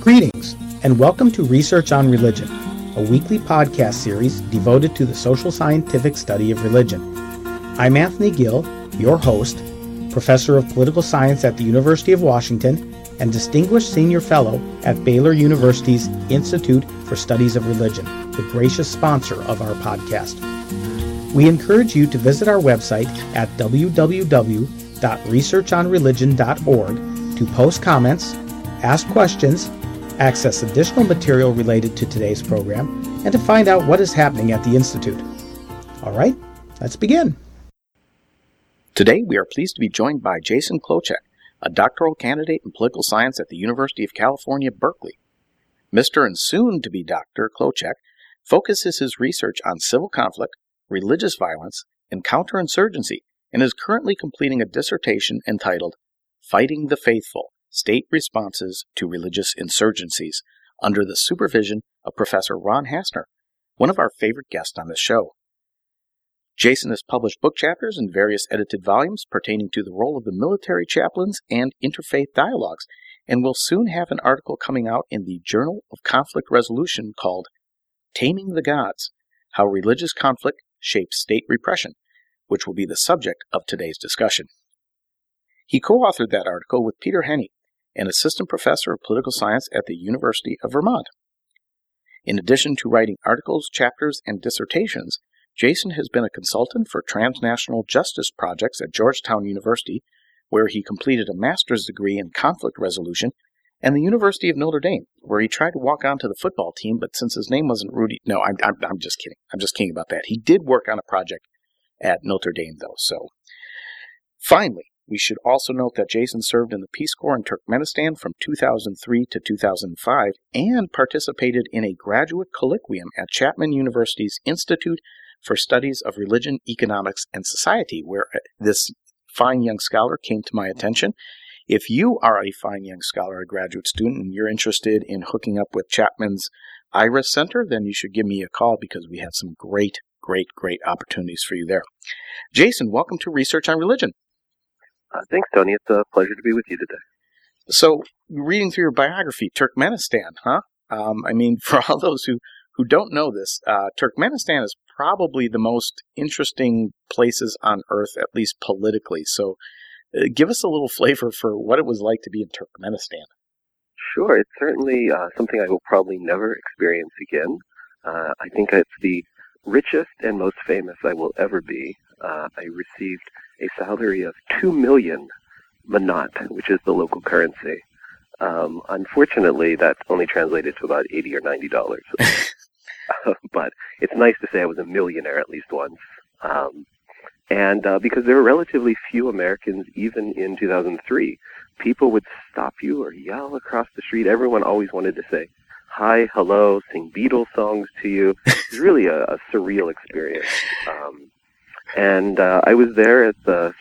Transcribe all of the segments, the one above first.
Greetings, and welcome to Research on Religion, a weekly podcast series devoted to the social scientific study of religion. I'm Anthony Gill, your host, Professor of Political Science at the University of Washington and Distinguished Senior Fellow at Baylor University's Institute for Studies of Religion, the gracious sponsor of our podcast. We encourage you to visit our website at www.researchonreligion.org to post comments, ask questions, access additional material related to today's program, and to find out what is happening at the Institute. All right, let's begin. Today, we are pleased to be joined by Jason Klocek, a doctoral candidate in political science at the University of California, Berkeley. Mr. and soon-to-be Dr. Klocek focuses his research on civil conflict, religious violence, and counterinsurgency, and is currently completing a dissertation entitled Fighting the Faithful: State Responses to Religious Insurgencies, under the supervision of Professor Ron Hassner, one of our favorite guests on this show. Jason has published book chapters in various edited volumes pertaining to the role of the military chaplains and interfaith dialogues, and will soon have an article coming out in the Journal of Conflict Resolution called Taming the Gods: How Religious Conflict Shapes State Repression, which will be the subject of today's discussion. He co-authored that article with Peter Henney, an assistant professor of political science at the University of Vermont. In addition to writing articles, chapters, and dissertations, Jason has been a consultant for transnational justice projects at Georgetown University, where he completed a master's degree in conflict resolution, and the University of Notre Dame, where he tried to walk onto the football team, but since his name wasn't Rudy... No, I'm just kidding. I'm just kidding about that. He did work on a project at Notre Dame, though. So, finally, we should also note that Jason served in the Peace Corps in Turkmenistan from 2003 to 2005 and participated in a graduate colloquium at Chapman University's Institute for Studies of Religion, Economics, and Society, where this fine young scholar came to my attention. If you are a fine young scholar, a graduate student, and you're interested in hooking up with Chapman's IRIS Center, then you should give me a call because we have some great opportunities for you there. Jason, welcome to Research on Religion. Thanks, Tony. It's a pleasure to be with you today. So, reading through your biography, Turkmenistan, huh? For all those who don't know this, Turkmenistan is probably the most interesting places on earth, at least politically. So, give us a little flavor for what it was like to be in Turkmenistan. Sure. It's certainly something I will probably never experience again. I think it's the richest and most famous I will ever be. I received a salary of 2 million manat, which is the local currency. Unfortunately, that only translated to about $80 or $90. But it's nice to say I was a millionaire at least once. And because there were relatively few Americans even in 2003, people would stop you or yell across the street. Everyone always wanted to say hi, hello, sing Beatles songs to you. It was really a surreal experience. And I was there at the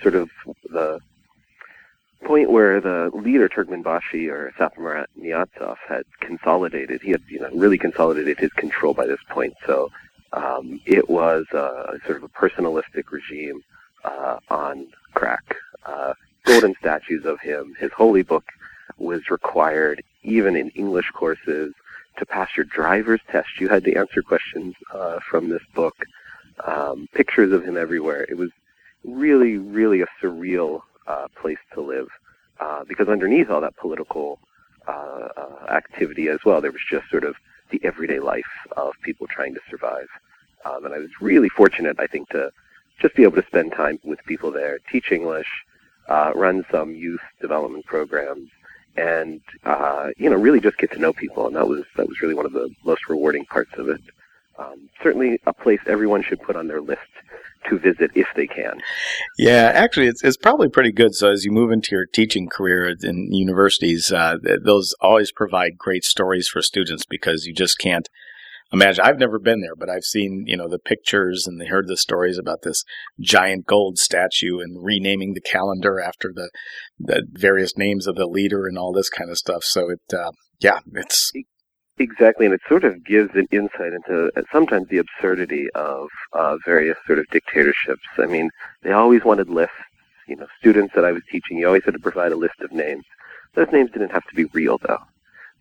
point where the leader, Turkmenbashi, or Saparmurat Niyazov, had consolidated. He had really consolidated his control by this point. So it was sort of a personalistic regime on crack. Golden statues of him. His holy book was required, even in English courses. To pass your driver's test, you had to answer questions from this book. Pictures of him everywhere. It was really, really a surreal place to live, because underneath all that political activity as well, there was just sort of the everyday life of people trying to survive. And I was really fortunate, I think, to just be able to spend time with people there, teach English, run some youth development programs, and really just get to know people. And that was really one of the most rewarding parts of it. Certainly a place everyone should put on their list to visit if they can. Yeah, actually, it's probably pretty good. So as you move into your teaching career in universities, those always provide great stories for students because you just can't imagine. I've never been there, but I've seen, the pictures and heard the stories about this giant gold statue and renaming the calendar after the various names of the leader and all this kind of stuff. So it's... Exactly, and it sort of gives an insight into sometimes the absurdity of various sort of dictatorships. I mean, they always wanted lists. Students that I was teaching, you always had to provide a list of names. Those names didn't have to be real, though.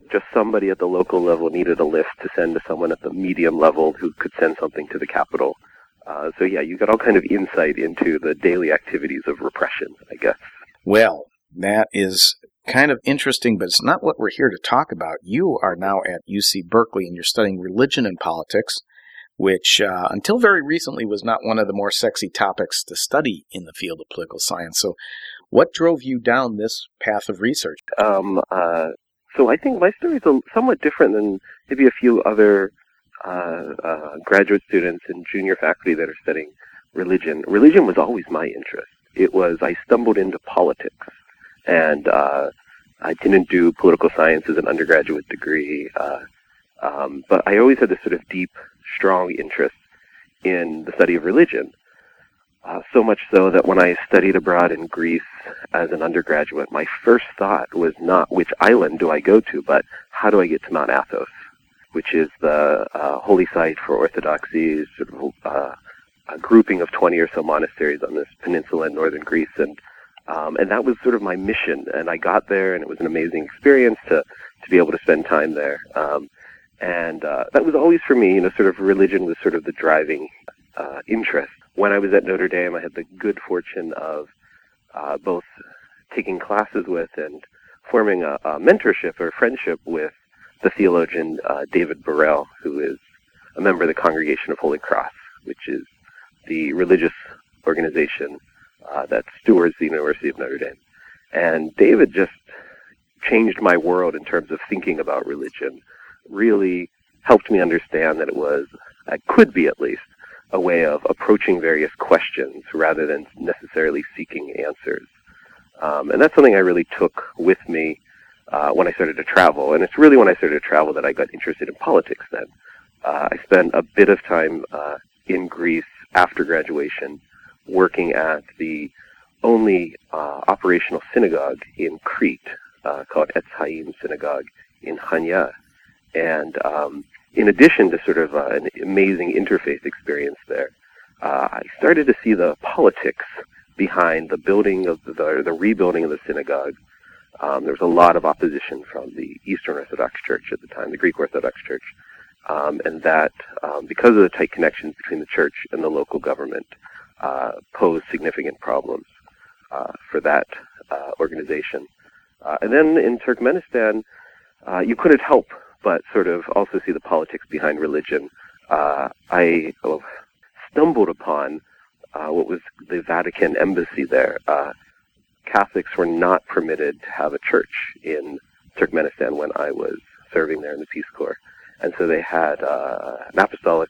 just somebody at the local level needed a list to send to someone at the medium level who could send something to the capital. So yeah, you got all kind of insight into the daily activities of repression, I guess. Well, that is kind of interesting, but it's not what we're here to talk about. You are now at UC Berkeley, and you're studying religion and politics, which until very recently was not one of the more sexy topics to study in the field of political science. So what drove you down this path of research? So I think my story is somewhat different than maybe a few other graduate students and junior faculty that are studying religion. Religion was always my interest. I stumbled into politics, and I didn't do political science as an undergraduate degree, but I always had this sort of deep, strong interest in the study of religion. So much so that when I studied abroad in Greece as an undergraduate, my first thought was not which island do I go to, but how do I get to Mount Athos, which is the holy site for Orthodoxy, sort of a grouping of 20 or so monasteries on this peninsula in northern Greece, and that was sort of my mission. And I got there, and it was an amazing experience to be able to spend time there. And that was always for me, sort of religion was sort of the driving interest. When I was at Notre Dame, I had the good fortune of both taking classes with and forming a mentorship or friendship with the theologian David Burrell, who is a member of the Congregation of Holy Cross, which is the religious organization that stewards the University of Notre Dame. And David just changed my world in terms of thinking about religion, really helped me understand that it could be at least, a way of approaching various questions rather than necessarily seeking answers. And that's something I really took with me when I started to travel. And it's really when I started to travel that I got interested in politics then. I spent a bit of time in Greece after graduation working at the only operational synagogue in Crete called Etz Haim Synagogue in Chania. And in addition to sort of an amazing interfaith experience there, I started to see the politics behind the building of the rebuilding of the synagogue. There was a lot of opposition from the Eastern Orthodox Church at the time, the Greek Orthodox Church, and that because of the tight connections between the church and the local government posed significant problems for that organization. And then in Turkmenistan, you couldn't help but sort of also see the politics behind religion. I stumbled upon what was the Vatican embassy there. Catholics were not permitted to have a church in Turkmenistan when I was serving there in the Peace Corps. And so they had an apostolic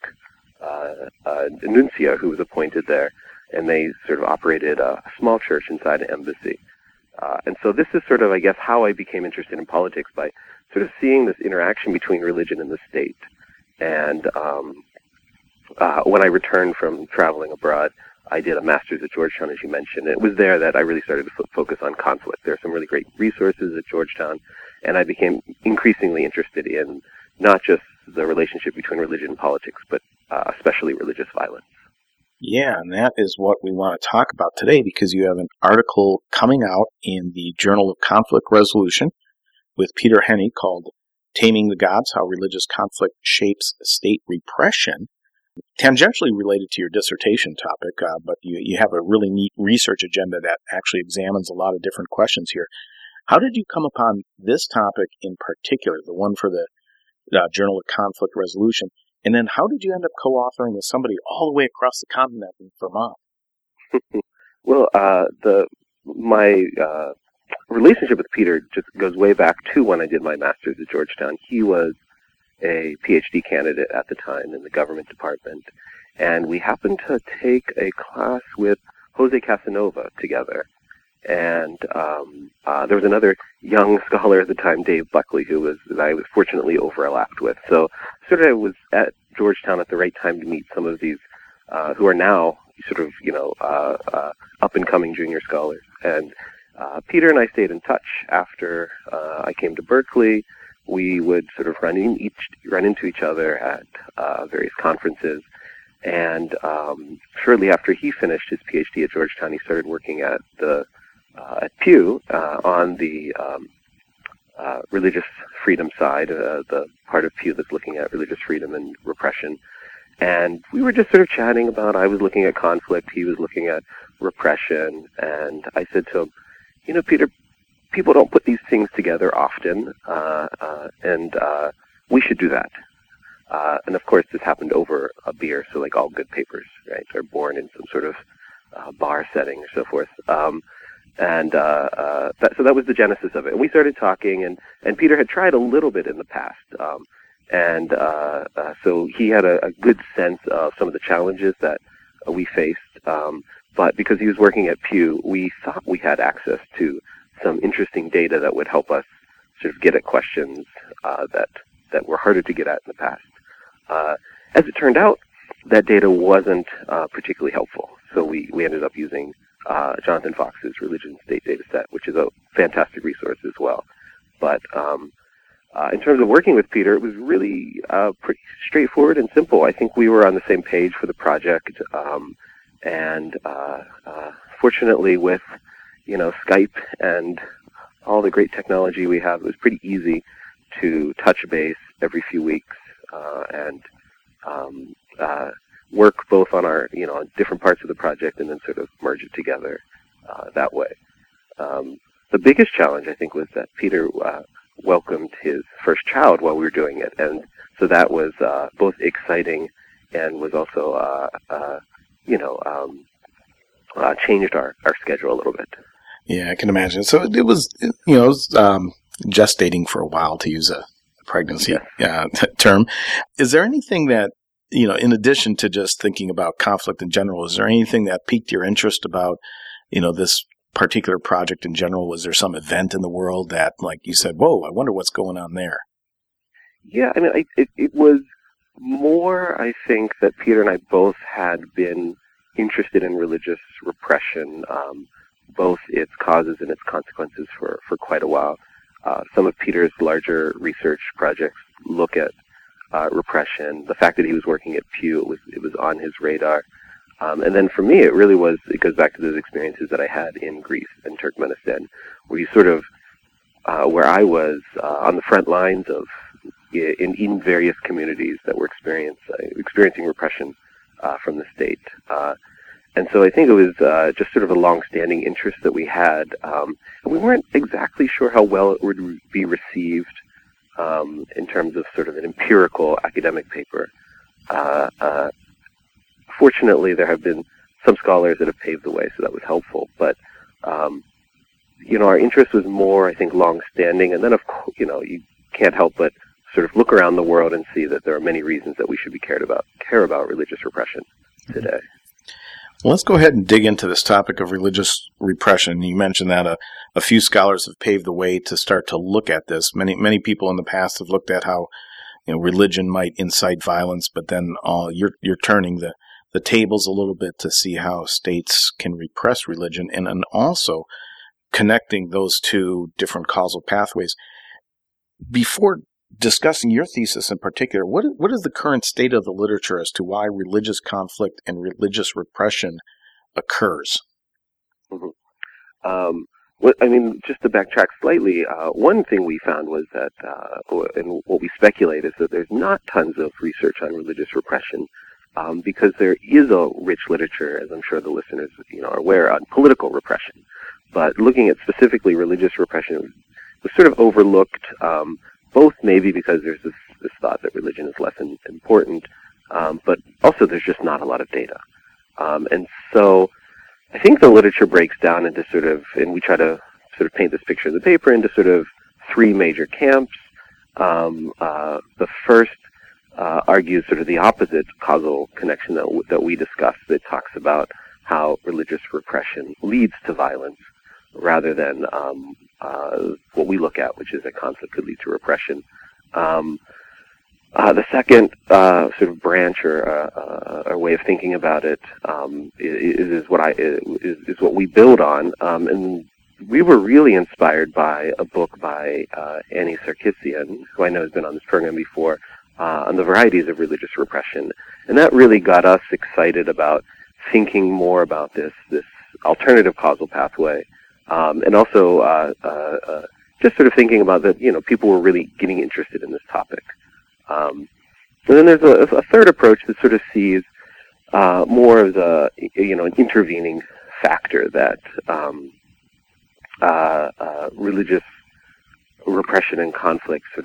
nuncio who was appointed there, and they sort of operated a small church inside an embassy. And so this is sort of, I guess, how I became interested in politics, by sort of seeing this interaction between religion and the state. And when I returned from traveling abroad, I did a master's at Georgetown, as you mentioned. It was there that I really started to focus on conflict. There are some really great resources at Georgetown, and I became increasingly interested in not just the relationship between religion and politics, but especially religious violence. Yeah, and that is what we want to talk about today, because you have an article coming out in the Journal of Conflict Resolution with Peter Henney called Taming the Gods, How Religious Conflict Shapes State Repression, tangentially related to your dissertation topic, but you have a really neat research agenda that actually examines a lot of different questions here. How did you come upon this topic in particular, the one for the Journal of Conflict Resolution? And then how did you end up co-authoring with somebody all the way across the continent in Vermont? Well, my relationship with Peter just goes way back to when I did my master's at Georgetown. He was a PhD candidate at the time in the government department, and we happened to take a class with Jose Casanova together. And there was another young scholar at the time, Dave Buckley, that I was fortunately overlapped with. So sort of I was at Georgetown at the right time to meet some of these who are now sort of, up-and-coming junior scholars. And Peter and I stayed in touch after I came to Berkeley. We would sort of run into each other at various conferences. And shortly after he finished his PhD at Georgetown, he started working at Pew on the religious freedom side, the part of Pew that's looking at religious freedom and repression. And we were just sort of chatting about, I was looking at conflict, he was looking at repression, and I said to him, Peter, people don't put these things together often, and we should do that. And of course, this happened over a beer, so like all good papers, right, are born in some sort of bar setting or so forth. So that was the genesis of it. And we started talking, and Peter had tried a little bit in the past. So he had a good sense of some of the challenges that we faced. But because he was working at Pew, we thought we had access to some interesting data that would help us sort of get at questions that were harder to get at in the past. As it turned out, that data wasn't particularly helpful. So we ended up using Jonathan Fox's Religion State data set, which is a fantastic resource as well. But in terms of working with Peter, it was really pretty straightforward and simple. I think we were on the same page for the project. Fortunately, with Skype and all the great technology we have, it was pretty easy to touch base every few weeks and work both on our different parts of the project and then sort of merge it together that way. The biggest challenge, I think, was that Peter welcomed his first child while we were doing it, and so that was both exciting and was also changed our schedule a little bit. Yeah, I can imagine. So it was, gestating for a while, to use a pregnancy term. Is there anything that, in addition to just thinking about conflict in general, is there anything that piqued your interest about, this particular project in general? Was there some event in the world that, like you said, whoa, I wonder what's going on there? Yeah, I mean, it was more, I think, that Peter and I both had been interested in religious repression, both its causes and its consequences for quite a while. Some of Peter's larger research projects look at repression. The fact that he was working at Pew, it was on his radar. And then for me, it goes back to those experiences that I had in Greece and Turkmenistan, where you sort of, where I was on the front lines of, in various communities that were experiencing repression from the state. And so I think it was just sort of a long-standing interest that we had. And we weren't exactly sure how well it would be received in terms of sort of an empirical academic paper. Fortunately, there have been some scholars that have paved the way, so that was helpful. But, our interest was more, I think, long-standing. And then, of course, you can't help but sort of look around the world and see that there are many reasons that we should care about religious repression today. Well, let's go ahead and dig into this topic of religious repression. You mentioned that a few scholars have paved the way to start to look at this. Many people in the past have looked at how religion might incite violence, but then you're turning the tables a little bit to see how states can repress religion, and also connecting those two different causal pathways. Before discussing your thesis in particular, what is the current state of the literature as to why religious conflict and religious repression occurs? Mm-hmm. Just to backtrack slightly, one thing we found was that, and what we speculate is that there's not tons of research on religious repression, because there is a rich literature, as I'm sure the listeners are aware, on political repression. But looking at specifically religious repression was sort of overlooked, both maybe because there's this thought that religion is less important, but also there's just not a lot of data. And so I think the literature breaks down into and we try to sort of paint this picture of the paper into sort of three major camps. The first argues sort of the opposite causal connection that we discussed, that talks about how religious repression leads to violence rather than what we look at, which is that conflict could lead to repression. The second sort of branch or way of thinking about it is what we build on, and we were really inspired by a book by Annie Sarkisian, who I know has been on this program before, on the varieties of religious repression, and that really got us excited about thinking more about this alternative causal pathway, and also just sort of thinking about that, people were really getting interested in this topic. And then there's a third approach that sort of sees more of the, an intervening factor that religious repression and conflict sort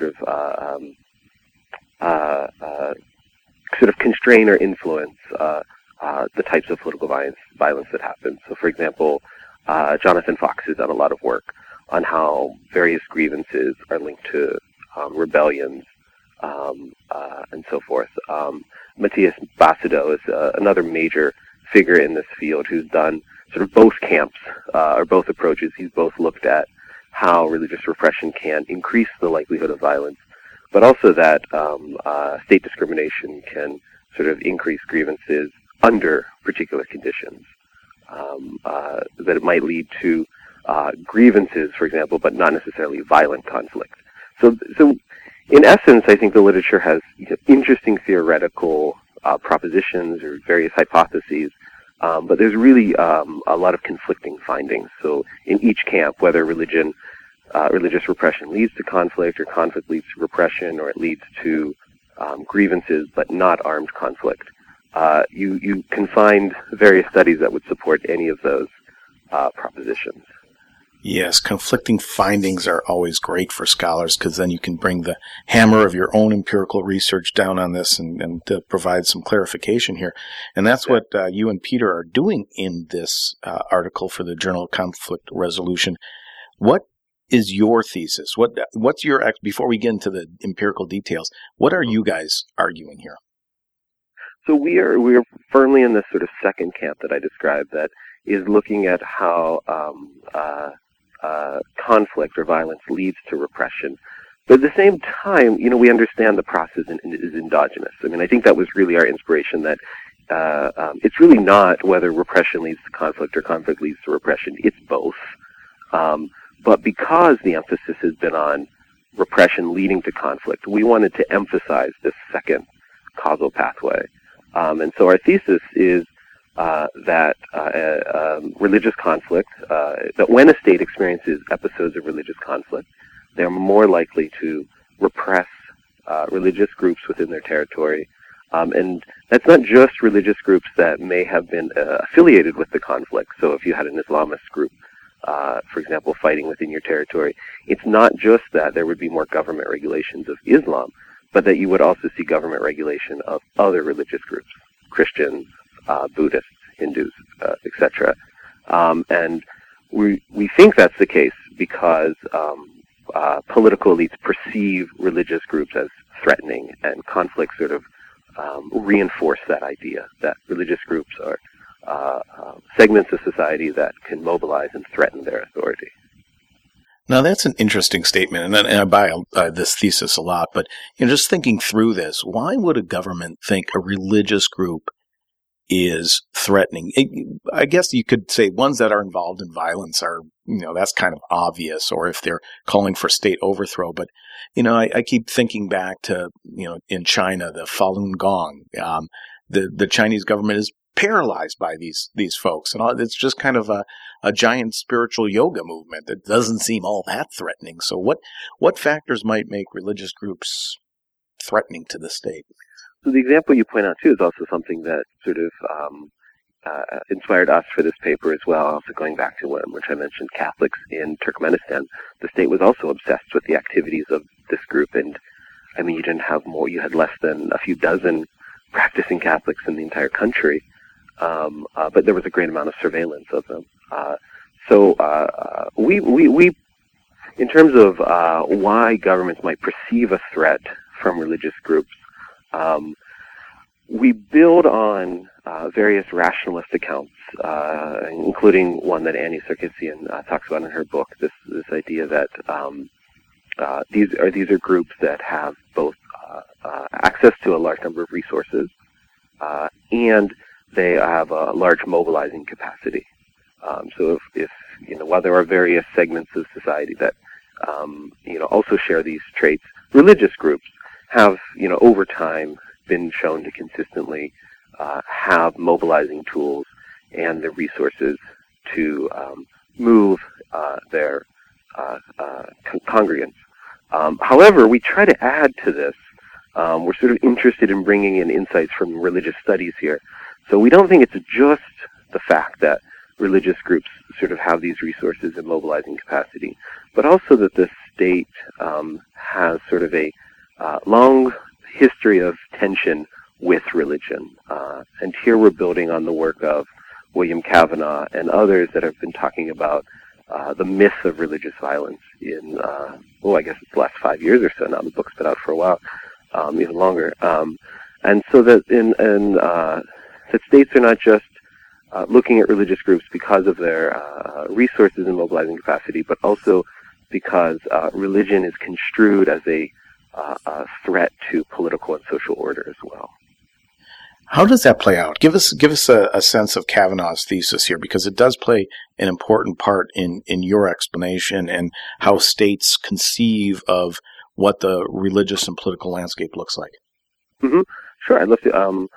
of constrain or influence the types of political violence that happen. So, for example, Jonathan Fox has done a lot of work on how various grievances are linked to rebellions and so forth. Matthias Basedow is another major figure in this field who's done sort of both camps or both approaches. He's both looked at how religious repression can increase the likelihood of violence, but also that state discrimination can sort of increase grievances under particular conditions. That it might lead to grievances, for example, but not necessarily violent conflict. So in essence, I think the literature has interesting theoretical propositions or various hypotheses, but there's really a lot of conflicting findings. So in each camp, whether religious repression leads to conflict, or conflict leads to repression, or it leads to grievances but not armed conflict, you can find various studies that would support any of those propositions. Yes, conflicting findings are always great for scholars, because then you can bring the hammer of your own empirical research down on this and provide some clarification here. And that's what you and Peter are doing in this article for the Journal of Conflict Resolution. What is your thesis? What's your, before we get into the empirical details, what are you guys arguing here? So we are firmly in this sort of second camp that I described, that is looking at how conflict or violence leads to repression. But at the same time, we understand the process is endogenous. I mean, I think that was really our inspiration, that it's really not whether repression leads to conflict or conflict leads to repression. It's both. But because the emphasis has been on repression leading to conflict, we wanted to emphasize this second causal pathway. And so our thesis is that religious conflict, that when a state experiences episodes of religious conflict, they're more likely to repress religious groups within their territory. And that's not just religious groups that may have been affiliated with the conflict. So if you had an Islamist group, for example, fighting within your territory, it's not just that there would be more government regulations of Islam, but that you would also see government regulation of other religious groups, Christians, Buddhists, Hindus, etc. And we think that's the case because political elites perceive religious groups as threatening, and conflict sort of reinforce that idea that religious groups are segments of society that can mobilize and threaten their authority. Now, that's an interesting statement, and I buy this thesis a lot, but just thinking through this, why would a government think a religious group is threatening? I guess you could say ones that are involved in violence are, that's kind of obvious, or if they're calling for state overthrow. But, I keep thinking back to, in China, the Falun Gong. The Chinese government is paralyzed by these folks, and it's just kind of a giant spiritual yoga movement that doesn't seem all that threatening. So what factors might make religious groups threatening to the state? So the example you point out, too, is also something that sort of inspired us for this paper as well. Also going back to which I mentioned, Catholics in Turkmenistan, the state was also obsessed with the activities of this group. And, I mean, you had less than a few dozen practicing Catholics in the entire country. But there was a great amount of surveillance of them. So we in terms of why governments might perceive a threat from religious groups, we build on various rationalist accounts, including one that Annie Sarkisian talks about in her book. This idea that these are groups that have both access to a large number of resources and they have a large mobilizing capacity. So if while there are various segments of society that also share these traits, religious groups have over time been shown to consistently have mobilizing tools and the resources to move their congregants. However, we try to add to this. We're sort of interested in bringing in insights from religious studies here. So we don't think it's just the fact that religious groups sort of have these resources and mobilizing capacity, but also that the state has sort of a long history of tension with religion. And here we're building on the work of William Kavanaugh and others that have been talking about the myth of religious violence in, I guess it's the last 5 years or so now. The book's been out for a while, even longer. And so that that states are not just looking at religious groups because of their resources and mobilizing capacity, but also because religion is construed as a threat to political and social order as well. How does that play out? Give us a sense of Kavanaugh's thesis here, because it does play an important part in your explanation and how states conceive of what the religious and political landscape looks like. Mm-hmm. Sure, I'd love to.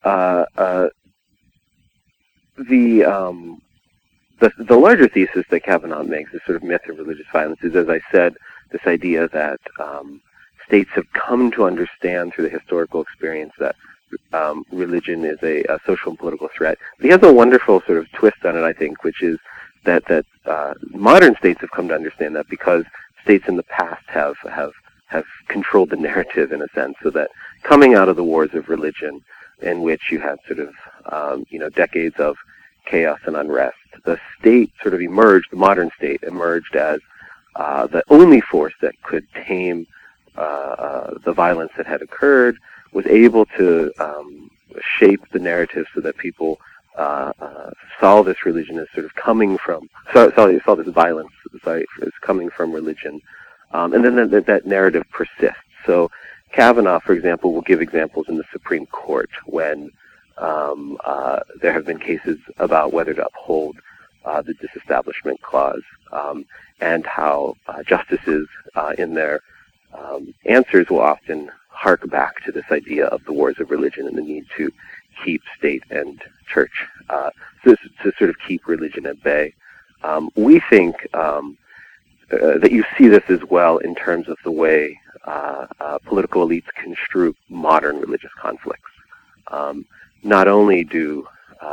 The larger thesis that Kavanaugh makes, this sort of myth of religious violence, is, as I said, this idea that states have come to understand through the historical experience that religion is a social and political threat. But he has a wonderful sort of twist on it, I think, which is that modern states have come to understand that because states in the past have controlled the narrative in a sense, so that coming out of the wars of religion, in which you had sort of decades of chaos and unrest, the state sort of emerged, the modern state emerged as the only force that could tame the violence that had occurred, was able to shape the narrative so that people saw this religion as sort of coming from, saw this violence as coming from religion, and then that narrative persists. So Kavanaugh, for example, will give examples in the Supreme Court when there have been cases about whether to uphold the Disestablishment Clause, and how justices in their answers will often hark back to this idea of the wars of religion and the need to keep state and church, to sort of keep religion at bay. We think that you see this as well in terms of the way political elites construe modern religious conflicts. Not only do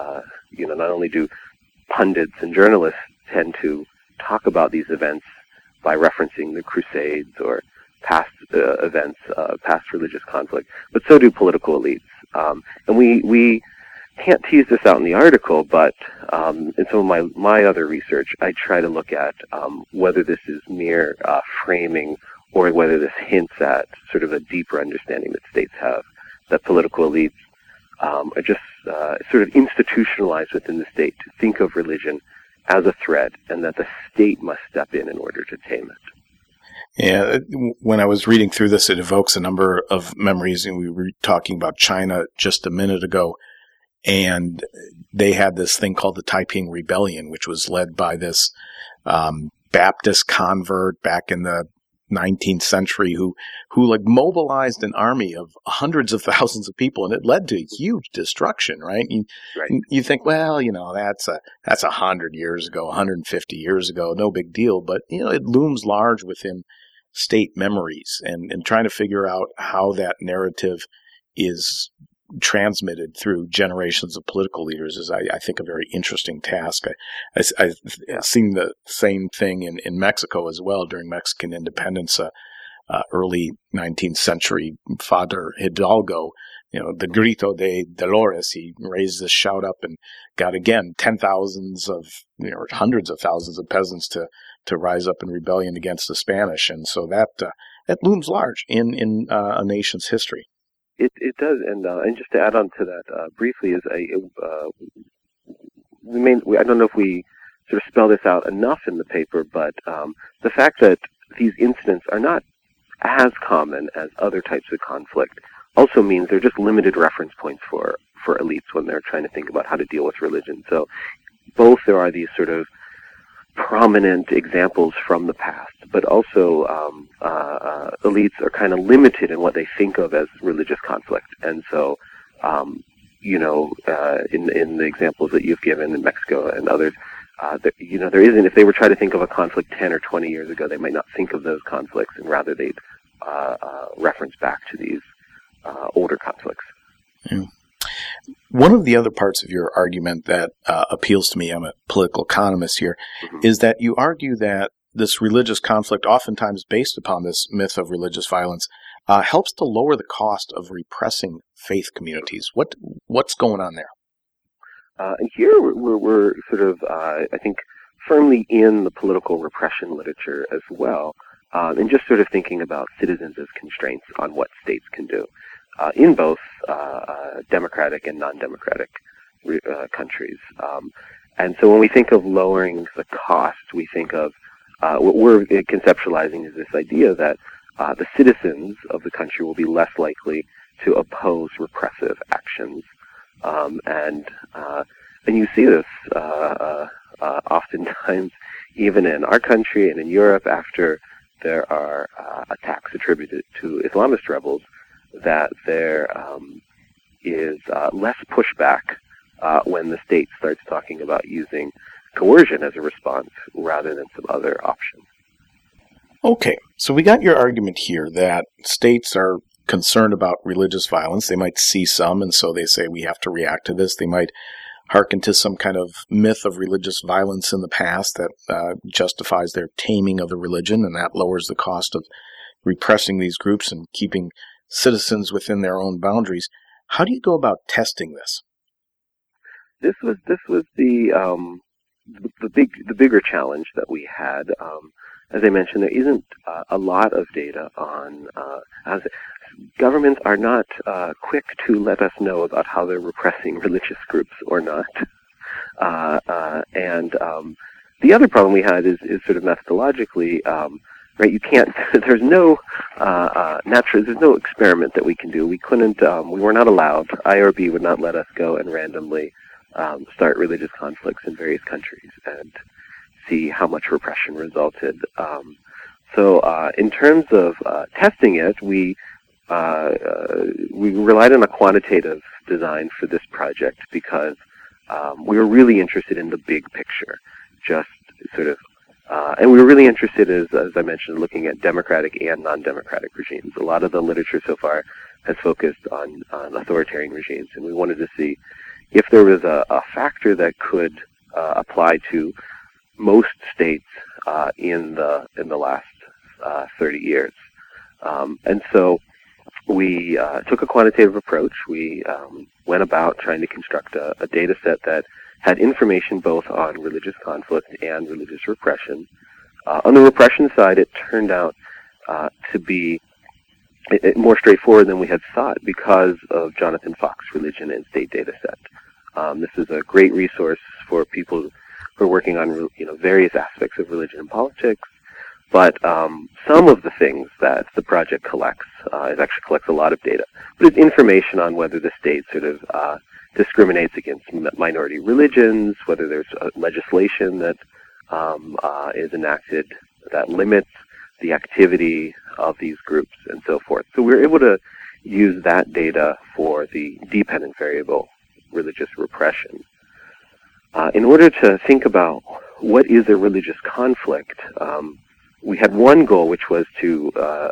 pundits and journalists tend to talk about these events by referencing the Crusades or past events, past religious conflict, but so do political elites. And we can't tease this out in the article, but in some of my other research, I try to look at whether this is mere framing or whether this hints at sort of a deeper understanding that states have, that political elites are just sort of institutionalized within the state to think of religion as a threat, and that the state must step in order to tame it. Yeah, when I was reading through this, it evokes a number of memories, and we were talking about China just a minute ago, and they had this thing called the Taiping Rebellion, which was led by this Baptist convert back in the 19th century who like mobilized an army of hundreds of thousands of people, and it led to huge destruction, right? You think, well, that's 100 years ago, 150 years ago, no big deal, but it looms large within state memories, and trying to figure out how that narrative is transmitted through generations of political leaders is, I think, a very interesting task. I've seen the same thing in Mexico as well during Mexican independence, early 19th century. Father Hidalgo, the Grito de Dolores, he raised this shout up and got, again, or hundreds of thousands of peasants to rise up in rebellion against the Spanish. And so that looms large in a nation's history. It does, and just to add on to that briefly, is I don't know if we sort of spell this out enough in the paper, but the fact that these incidents are not as common as other types of conflict also means they're just limited reference points for elites when they're trying to think about how to deal with religion. So both there are these sort of prominent examples from the past, but also elites are kind of limited in what they think of as religious conflict. And so, in the examples that you've given in Mexico and others, there isn't. If they were trying to think of a conflict 10 or 20 years ago, they might not think of those conflicts, and rather they'd reference back to these older conflicts. Yeah. One of the other parts of your argument that appeals to me, I'm a political economist here, is that you argue that this religious conflict, oftentimes based upon this myth of religious violence, helps to lower the cost of repressing faith communities. What's going on there? And here we're sort of, I think, firmly in the political repression literature as well, and just sort of thinking about citizens as constraints on what states can do in both democratic and non-democratic countries. And so when we think of lowering the cost, we think of what we're conceptualizing is this idea that the citizens of the country will be less likely to oppose repressive actions. And you see this oftentimes even in our country and in Europe after there are attacks attributed to Islamist rebels, that there is less pushback when the state starts talking about using coercion as a response rather than some other option. Okay, so we got your argument here that states are concerned about religious violence. They might see some, and so they say we have to react to this. They might hearken to some kind of myth of religious violence in the past that justifies their taming of the religion, and that lowers the cost of repressing these groups and keeping citizens within their own boundaries. How do you go about testing this? This was the bigger challenge that we had. As I mentioned, there isn't a lot of data on governments are not quick to let us know about how they're repressing religious groups or not. And the other problem we had is sort of methodologically, right? You can't. There's no there's no experiment that we can do. We couldn't. We were not allowed. IRB would not let us go and randomly start religious conflicts in various countries and see how much repression resulted. So in terms of testing it, we relied on a quantitative design for this project because we were really interested in the big picture, just sort of, and we were really interested, as I mentioned, looking at democratic and non-democratic regimes. A lot of the literature so far has focused on authoritarian regimes, and we wanted to see if there was a factor that could apply to most states in the last 30 years. And so we took a quantitative approach. We went about trying to construct a data set that had information both on religious conflict and religious repression. On the repression side, it turned out to be more straightforward than we had thought because of Jonathan Fox Religion and State Data Set. This is a great resource for people who are working on various aspects of religion and politics. But some of the things that the project collects, it actually collects a lot of data, but it's information on whether the state sort of discriminates against minority religions, whether there's legislation that is enacted that limits the activity of these groups and so forth. So we're able to use that data for the dependent variable religious repression. In order to think about what is a religious conflict, we had one goal, which was to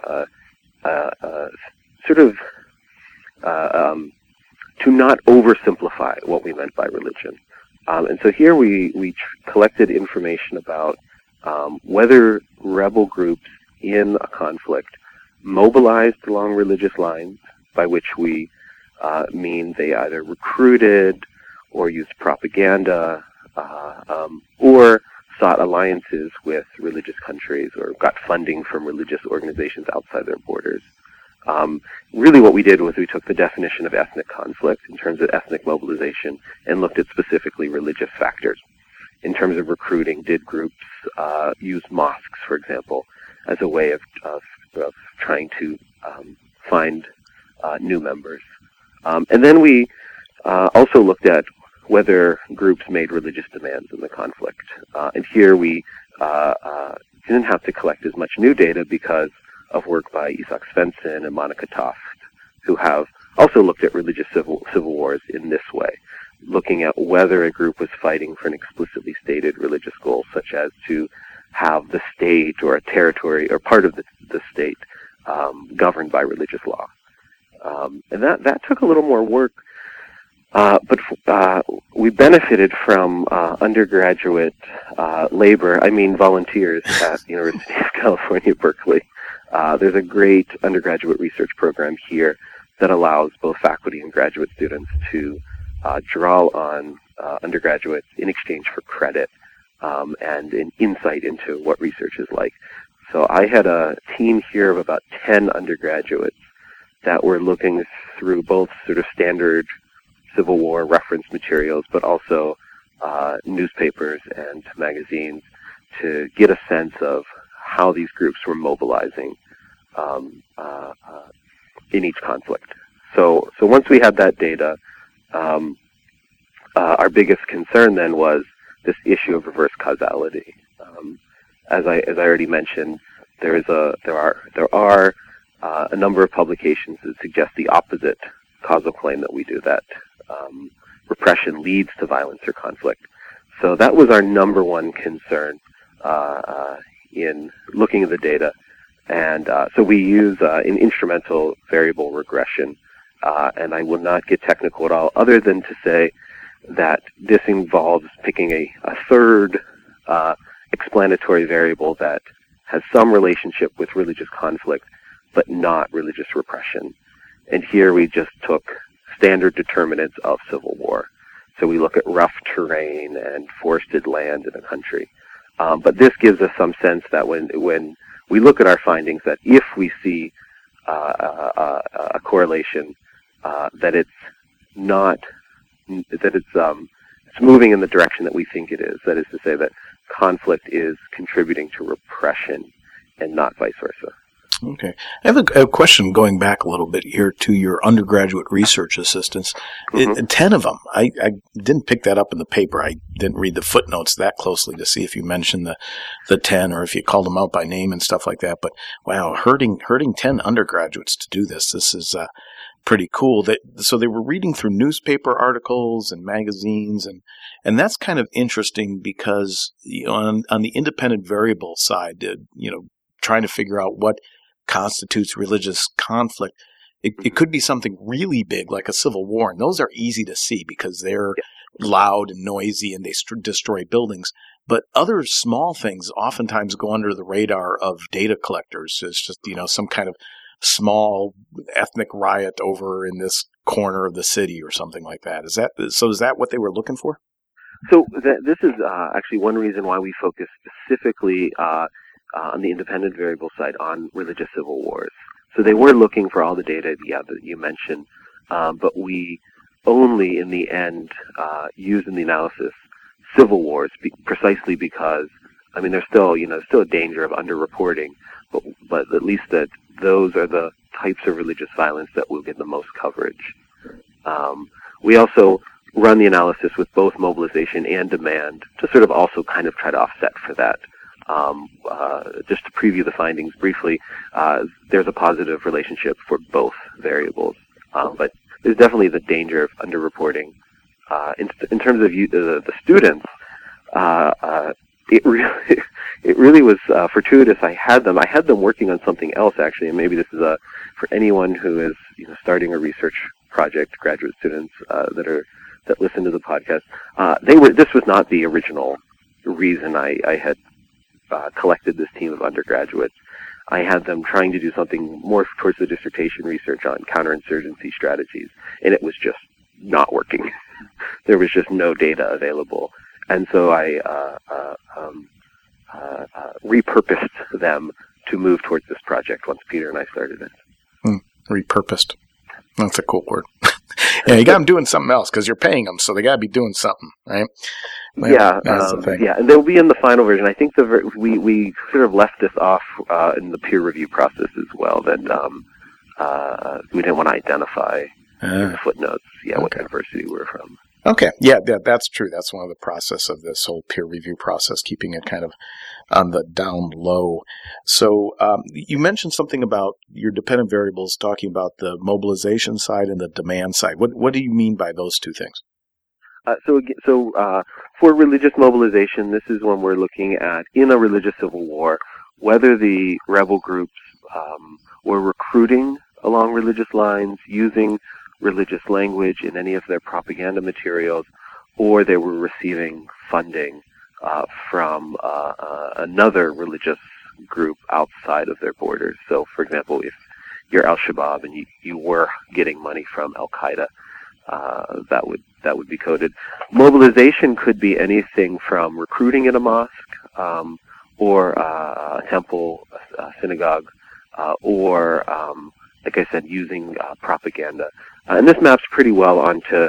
to not oversimplify what we meant by religion. And so here we collected information about whether rebel groups in a conflict mobilized along religious lines, by which we mean they either recruited or used propaganda or sought alliances with religious countries or got funding from religious organizations outside their borders. Really what we did was we took the definition of ethnic conflict in terms of ethnic mobilization and looked at specifically religious factors. In terms of recruiting, did groups use mosques, for example, as a way of trying to find new members? And then we also looked at whether groups made religious demands in the conflict. And here we didn't have to collect as much new data because of work by Isak Svensson and Monica Toft, who have also looked at religious civil wars in this way. looking at whether a group was fighting for an explicitly stated religious goal, such as to have the state or a territory or part of the state governed by religious law. And that took a little more work, but we benefited from undergraduate labor, volunteers at the University of California, Berkeley. There's a great undergraduate research program here that allows both faculty and graduate students to draw on undergraduates in exchange for credit and an insight into what research is like. So I had a team here of about 10 undergraduates that were looking through both sort of standard Civil War reference materials, but also newspapers and magazines to get a sense of how these groups were mobilizing in each conflict. So once we had that data, our biggest concern then was this issue of reverse causality. As I already mentioned, there are a number of publications that suggest the opposite causal claim that we do, that repression leads to violence or conflict. So that was our number one concern in looking at the data. And so we use an instrumental variable regression, and I will not get technical at all, other than to say that this involves picking a third explanatory variable that has some relationship with religious conflict, but not religious repression. And here we just took standard determinants of civil war. So we look at rough terrain and forested land in a country. But this gives us some sense that when we look at our findings, that if we see a correlation, that it's not, that it's moving in the direction that we think it is. That is to say that conflict is contributing to repression and not vice versa. Okay. I have a question going back a little bit here to your undergraduate research assistants. 10 of them. I didn't pick that up in the paper. I didn't read the footnotes that closely to see if you mentioned the 10 or if you called them out by name and stuff like that. But wow, herding 10 undergraduates to do this. This is pretty cool. So they were reading through newspaper articles and magazines, and that's kind of interesting because on the independent variable side, trying to figure out what constitutes religious conflict, it could be something really big like a civil war, and those are easy to see because they're loud and noisy and they destroy buildings. But other small things oftentimes go under the radar of data collectors. It's just some kind of small ethnic riot over in this corner of the city or something like that. Is that what they were looking for? So this is actually one reason why we focus specifically on the independent variable side on religious civil wars. So they were looking for all the data that you mentioned, but we only in the end use in the analysis civil wars precisely because there's still a danger of underreporting, but at least that those are the types of religious violence that will get the most coverage. We also run the analysis with both mobilization and demand to sort of also kind of try to offset for that. Just to preview the findings briefly, there's a positive relationship for both variables, but there's definitely the danger of underreporting. In terms of the students, it really was fortuitous. I had them working on something else actually, and maybe this is for anyone who is starting a research project, graduate students that listen to the podcast. This was not the original reason I had collected this team of undergraduates. I had them trying to do something more towards the dissertation research on counterinsurgency strategies, and it was just not working. There was just no data available. And so I repurposed them to move towards this project once Peter and I started it. Repurposed. That's a cool word. Yeah, you got them doing something else because you're paying them, so they got to be doing something, right? Well, that's the thing. Yeah, and they'll be in the final version. I think we sort of left this off in the peer review process as well. That we didn't want to identify in the footnotes, what university we're from. Okay, yeah, that's true. That's one of the process of this whole peer review process, keeping it kind of on the down low. So you mentioned something about your dependent variables, talking about the mobilization side and the demand side. What do you mean by those two things? For religious mobilization, this is when we're looking at, in a religious civil war, whether the rebel groups were recruiting along religious lines, using religious language in any of their propaganda materials, or they were receiving funding from another religious group outside of their borders. So, for example, if you're Al-Shabaab and you were getting money from Al-Qaeda, that would be coded. Mobilization could be anything from recruiting in a mosque, or a temple, a synagogue, or, like I said, using propaganda. And this maps pretty well onto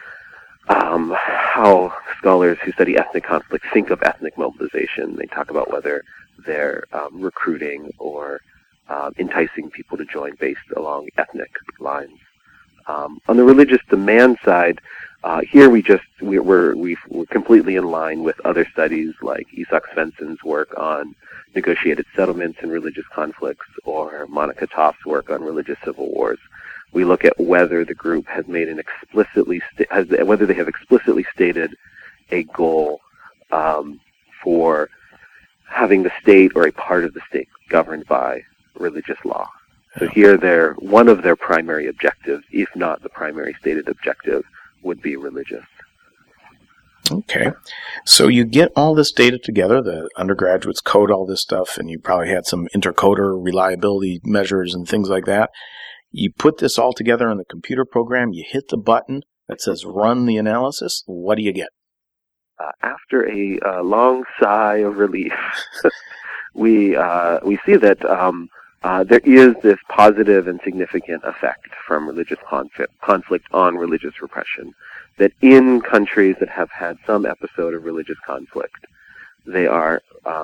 how scholars who study ethnic conflict think of ethnic mobilization. They talk about whether they're recruiting or enticing people to join based along ethnic lines. On the religious demand side, here we're completely in line with other studies like Isak Svensson's work on negotiated settlements and religious conflicts, or Monica Toft's work on religious civil wars. We look at whether the group has made an whether they have explicitly stated a goal for having the state or a part of the state governed by religious law. So here, one of their primary objectives, if not the primary stated objective, would be religious. Okay. So you get all this data together, the undergraduates code all this stuff, and you probably had some intercoder reliability measures and things like that. You put this all together in the computer program, you hit the button that says run the analysis. What do you get? After a long sigh of relief, we see that there is this positive and significant effect from religious conflict on religious repression. That in countries that have had some episode of religious conflict, they're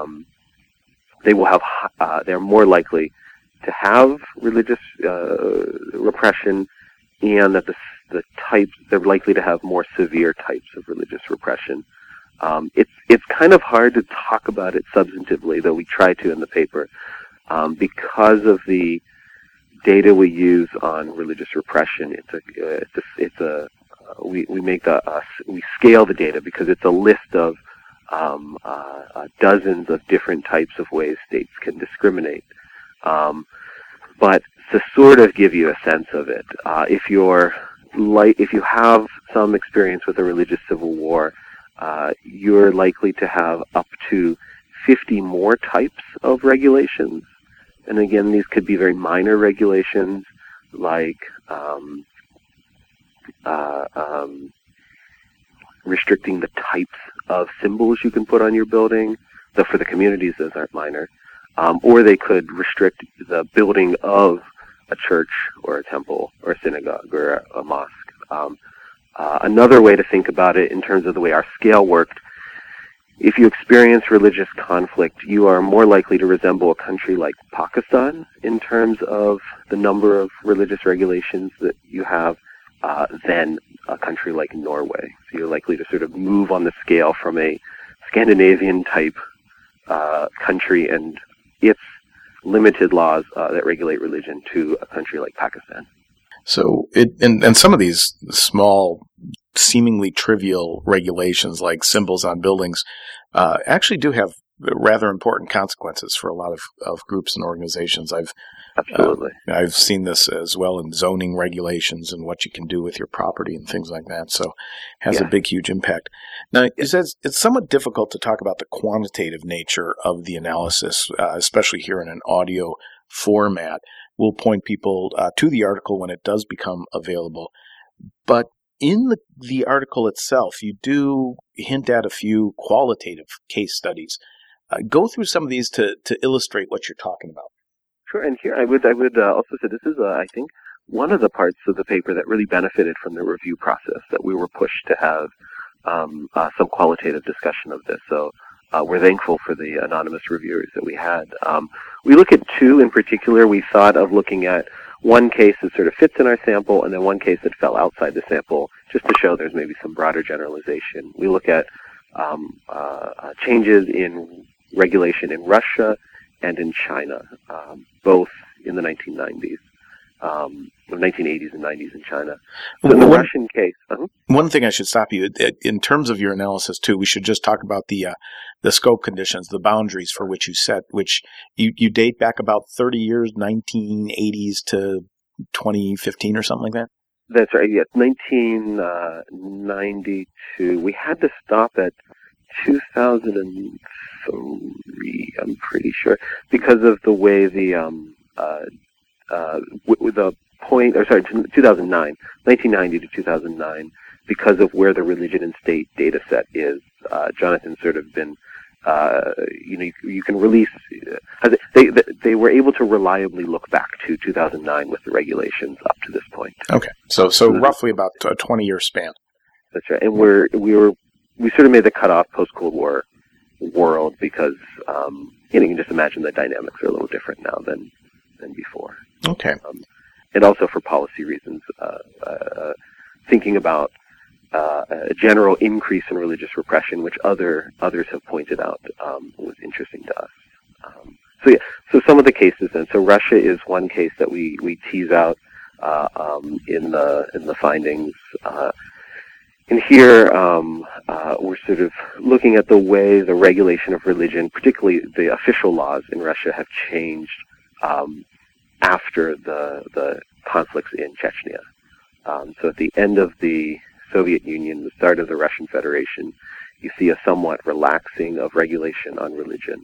more likely to have religious repression, and that they're likely to have more severe types of religious repression. It's kind of hard to talk about it substantively, though we try to in the paper, because of the data we use on religious repression. We scale the data because it's a list of dozens of different types of ways states can discriminate. But to sort of give you a sense of it, if you have some experience with a religious civil war, you're likely to have up to 50 more types of regulations. And again, these could be very minor regulations, like restricting the types of symbols you can put on your building. Though for the communities, those aren't minor. Or they could restrict the building of a church or a temple or a synagogue or a mosque. Another way to think about it in terms of the way our scale worked, if you experience religious conflict, you are more likely to resemble a country like Pakistan in terms of the number of religious regulations that you have than a country like Norway. So you're likely to sort of move on the scale from a Scandinavian-type country and its limited laws that regulate religion to a country like Pakistan. So, and some of these small, seemingly trivial regulations, like symbols on buildings, actually do have rather important consequences for a lot of groups and organizations. Absolutely. I've seen this as well in zoning regulations and what you can do with your property and things like that. So, it has a big, huge impact. Now, it's somewhat difficult to talk about the quantitative nature of the analysis, especially here in an audio format. We'll point people to the article when it does become available. But in the article itself, you do hint at a few qualitative case studies. Go through some of these to illustrate what you're talking about. Sure, and here I would also say this is, I think, one of the parts of the paper that really benefited from the review process, that we were pushed to have some qualitative discussion of this. So we're thankful for the anonymous reviewers that we had. We look at two in particular. We thought of looking at one case that sort of fits in our sample, and then one case that fell outside the sample, just to show there's maybe some broader generalization. We look at changes in regulation in Russia and in China, both in the 1990s. 1980s and 90s in China. So in the Russian case, one thing I should stop you in terms of your analysis too. We should just talk about the scope conditions, the boundaries for which you set, which you date back about 30 years, 1980s to 2015 or something like that. That's right. Yeah, 1992. We had to stop at 2003. I'm pretty sure because of the way the 2009, 1990 to 2009, because of where the religion and state data set is. Jonathan's sort of been, you can release, they were able to reliably look back to 2009 with the regulations up to this point. Okay. So roughly about a 20-year span. That's right. And we sort of made the cutoff post-Cold War world because, you can just imagine the dynamics are a little different now than before. Okay. And also for policy reasons, thinking about a general increase in religious repression, which others have pointed out, was interesting to us. So some of the cases then. So Russia is one case that we tease out in the findings. And here we're sort of looking at the way the regulation of religion, particularly the official laws in Russia, have changed after the conflicts in Chechnya. So at the end of the Soviet Union, the start of the Russian Federation, you see a somewhat relaxing of regulation on religion.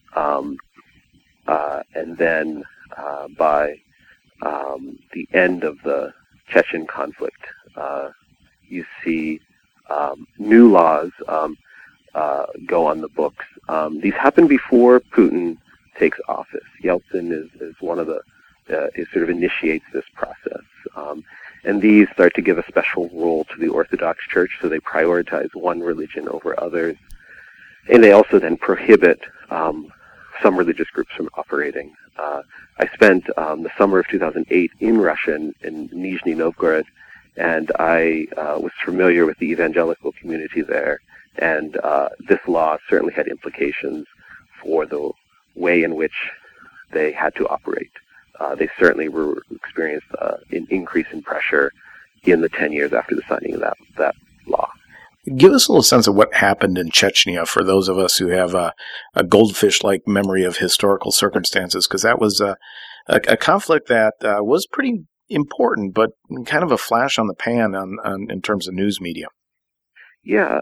And then by the end of the Chechen conflict, you see new laws go on the books. These happen before Putin takes office. Yeltsin is one of the sort of initiates this process. And these start to give a special role to the Orthodox Church, so they prioritize one religion over others. And they also then prohibit some religious groups from operating. I spent the summer of 2008 in Russia, in Nizhny Novgorod, and I was familiar with the evangelical community there. And this law certainly had implications for the way in which they had to operate. They certainly experienced an increase in pressure in the 10 years after the signing of that law. Give us a little sense of what happened in Chechnya for those of us who have a goldfish-like memory of historical circumstances, because that was a conflict that was pretty important, but kind of a flash on the pan in terms of news media. Yeah,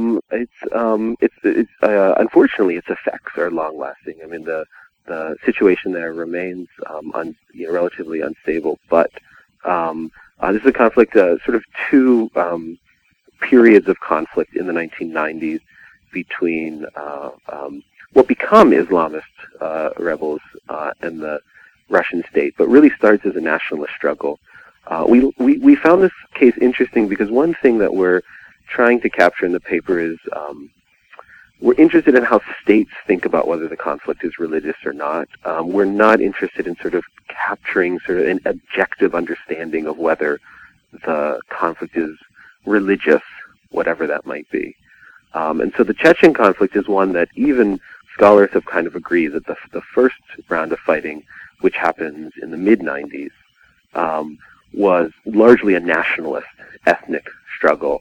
it's unfortunately its effects are long-lasting. I mean, the situation there remains relatively unstable, but this is a conflict, sort of two periods of conflict in the 1990s between what become Islamist rebels and the Russian state, but really starts as a nationalist struggle. We found this case interesting because one thing that we're trying to capture in the paper is we're interested in how states think about whether the conflict is religious or not. We're not interested in sort of capturing sort of an objective understanding of whether the conflict is religious, whatever that might be. And so the Chechen conflict is one that even scholars have kind of agreed that the first round of fighting, which happens in the mid-90s, was largely a nationalist ethnic struggle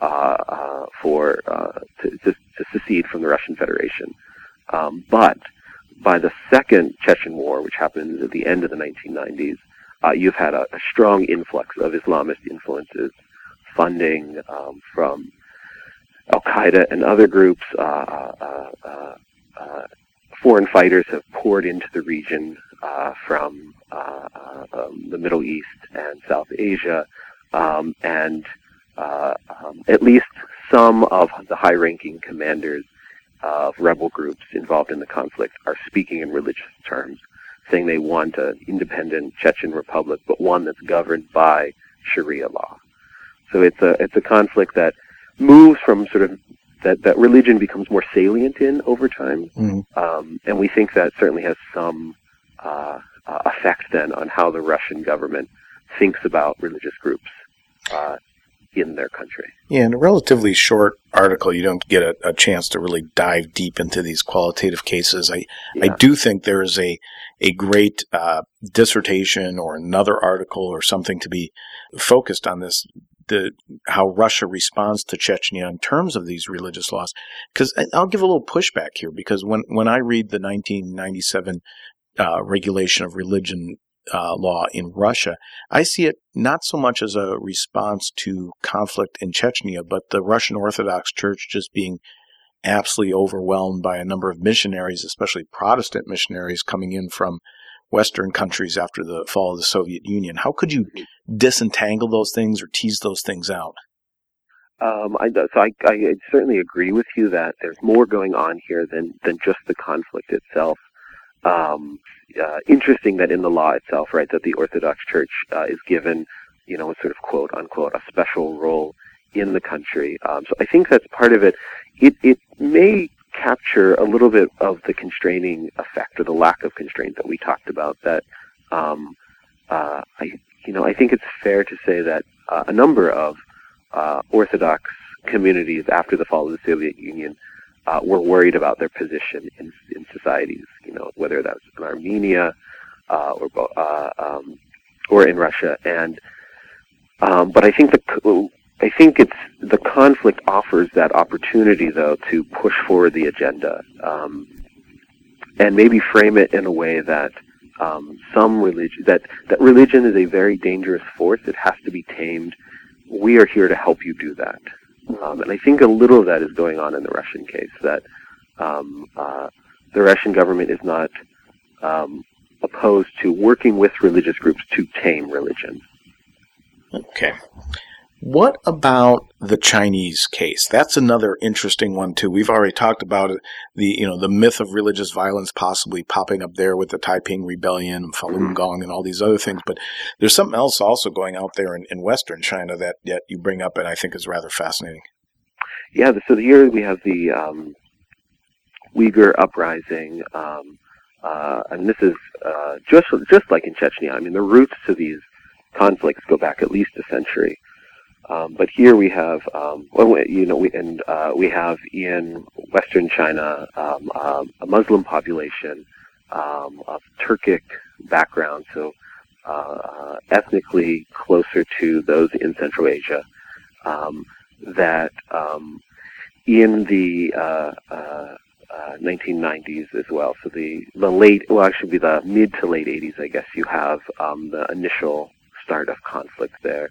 to secede from the Russian Federation. But by the second Chechen War, which happens at the end of the 1990s, you've had a strong influx of Islamist influences, funding from Al-Qaeda and other groups. Foreign fighters have poured into the region from the Middle East and South Asia, and at least some of the high-ranking commanders of rebel groups involved in the conflict are speaking in religious terms, saying they want an independent Chechen republic, but one that's governed by Sharia law. So it's a conflict that moves from sort of that religion becomes more salient in over time, and we think that certainly has some effect then on how the Russian government thinks about religious groups. in their country. Yeah, in a relatively short article, you don't get a chance to really dive deep into these qualitative cases. I do think there is a great dissertation or another article or something to be focused on this, how Russia responds to Chechnya in terms of these religious laws. Because I'll give a little pushback here, because when I read the 1997 regulation of religion law in Russia, I see it not so much as a response to conflict in Chechnya, but the Russian Orthodox Church just being absolutely overwhelmed by a number of missionaries, especially Protestant missionaries coming in from Western countries after the fall of the Soviet Union. How could you disentangle those things or tease those things out? I certainly agree with you that there's more going on here than just the conflict itself. Interesting that in the law itself, right, that the Orthodox Church is given, a sort of quote unquote a special role in the country. So I think that's part of it. It may capture a little bit of the constraining effect or the lack of constraint that we talked about. That I think it's fair to say that a number of Orthodox communities after the fall of the Soviet Union were worried about their position in societies, whether that was in Armenia or in Russia. And but I think it's the conflict offers that opportunity, though, to push forward the agenda and maybe frame it in a way that that religion is a very dangerous force. It has to be tamed. We are here to help you do that. And I think a little of that is going on in the Russian case, that the Russian government is not opposed to working with religious groups to tame religion. Okay. What about the Chinese case? That's another interesting one too. We've already talked about it, the myth of religious violence possibly popping up there with the Taiping Rebellion, Falun Gong, and all these other things. But there's something else also going out there in Western China that you bring up, and I think is rather fascinating. Yeah. So here we have the Uyghur uprising, and this is just like in Chechnya. I mean, the roots to these conflicts go back at least a century. But here we have, we have in Western China a Muslim population of Turkic background, so ethnically closer to those in Central Asia. That in the 1990s as well, so the mid to late 80s, I guess, you have the initial start of conflict there.